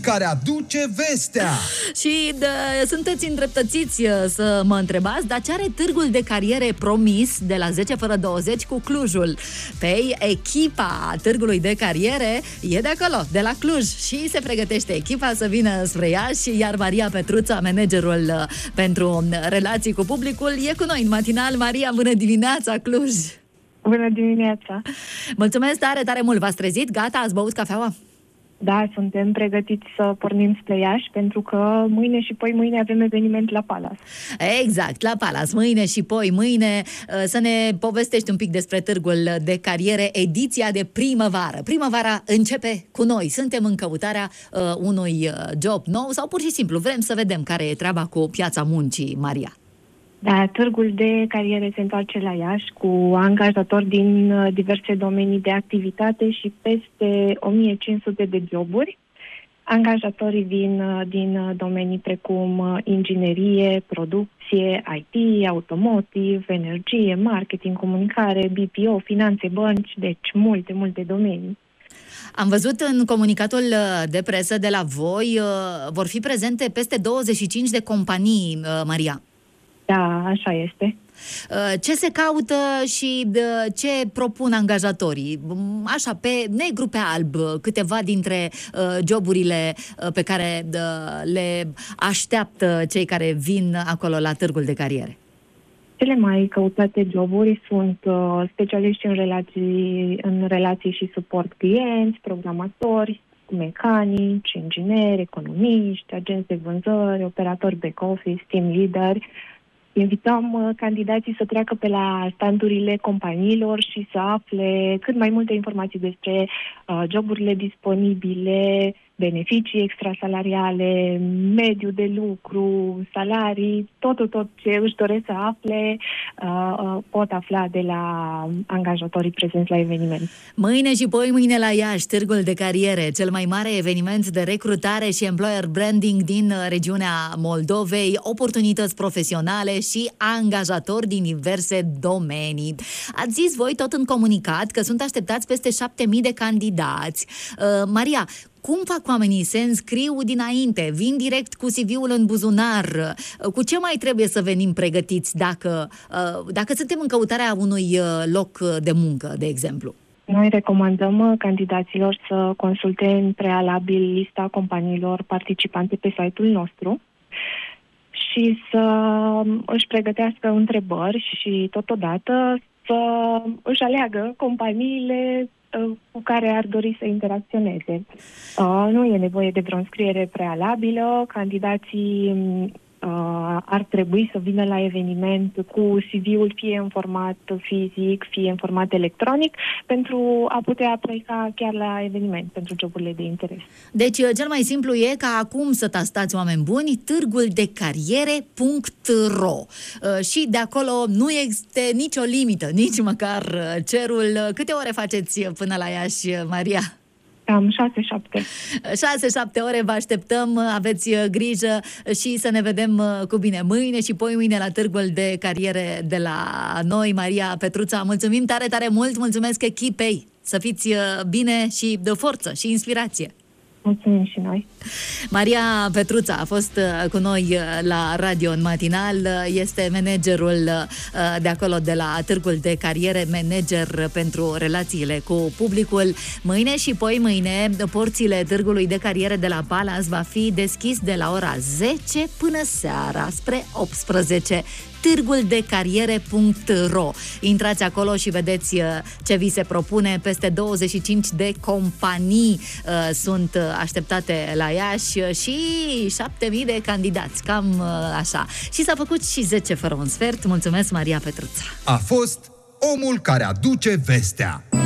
care aduce vestea. Și sunteți îndreptățiți să mă întrebați, dar ce are Târgul de Cariere promis de la 10 fără 20 cu Clujul? Păi, echipa Târgului de Cariere e de acolo, de la Cluj, și se pregătește echipa să vină spre Iași, iar Maria Petruța, managerul pentru relații cu publicul, e cu noi în matinal. Maria, bună dimineața, Cluj! Bună dimineața! Mulțumesc tare, tare mult! V-ați trezit? Gata? Ați băut cafeaua? Da, suntem pregătiți să pornim spre Iași, pentru că mâine și poi mâine avem eveniment la Palace. Exact, la Palace, mâine și poi mâine. Să ne povestești un pic despre Târgul de Cariere, ediția de primăvară. Primăvara începe cu noi. Suntem în căutarea unui job nou sau pur și simplu vrem să vedem care e treaba cu piața muncii, Maria. Da, Târgul de Cariere se întoarce la Iași cu angajatori din diverse domenii de activitate și peste 1500 de joburi. Angajatorii din domenii precum inginerie, producție, IT, automotive, energie, marketing, comunicare, BPO, finanțe, bănci, deci multe domenii. Am văzut în comunicatul de presă de la voi, vor fi prezente peste 25 de companii, Maria. Da, așa este. Ce se caută și ce propun angajatorii? Așa, pe negru pe alb, câteva dintre joburile pe care le așteaptă cei care vin acolo la Târgul de Cariere. Cele mai căutate joburi sunt specialiști în relații și suport clienți, programatori, mecanici, ingineri, economiști, agenți de vânzări, operatori back-office, team leader. Invităm candidații să treacă pe la standurile companiilor și să afle cât mai multe informații despre joburile disponibile, beneficii extrasalariale, mediu de lucru, salarii, tot ce își doresc să afle pot afla de la angajatorii prezenți la eveniment. Mâine și poi mâine la Iași, Târgul de Cariere, cel mai mare eveniment de recrutare și employer branding din regiunea Moldovei, oportunități profesionale și angajatori din diverse domenii. Ați zis voi tot în comunicat că sunt așteptați peste 7000 de candidați. Maria, cum fac oamenii? Se înscriu dinainte? Vin direct cu CV-ul în buzunar? Cu ce mai trebuie să venim pregătiți dacă suntem în căutarea unui loc de muncă, de exemplu? Noi recomandăm candidaților să consulte în prealabil lista companiilor participante pe site-ul nostru și să își pregătească întrebări și totodată să își aleagă companiile cu care ar dori să interacționeze. Nu e nevoie de vreo înscriere prealabilă. Candidații ar trebui să vină la eveniment cu CV-ul fie în format fizic, fie în format electronic, pentru a putea aplica chiar la eveniment, pentru joburile de interes. Deci, cel mai simplu e ca acum să tastați, oameni buni, târguldecariere.ro și de acolo nu există nicio limită, nici măcar cerul. Câte ore faceți până la Iași, Maria? Cam 6-7. 6-7 ore vă așteptăm, aveți grijă și să ne vedem cu bine mâine și poi mâine la Târgul de Cariere de la noi. Maria Petruța, mulțumim tare, tare mult, mulțumesc echipei, să fiți bine și de forță și inspirație. Mulțumim și noi. Maria Petruța a fost cu noi la radio în matinal, este managerul de acolo de la Târgul de Cariere, manager pentru relațiile cu publicul. Mâine și poi mâine porțile Târgului de Cariere de la Palace va fi deschis de la ora 10 până seara spre 18. târguldecariere.ro. Intrați acolo și vedeți ce vi se propune. Peste 25 de companii sunt așteptate la Iași și 7000 de candidați, cam așa. Și s-a făcut și 10 fără un sfert. Mulțumesc, Maria Petruța. A fost omul care aduce vestea.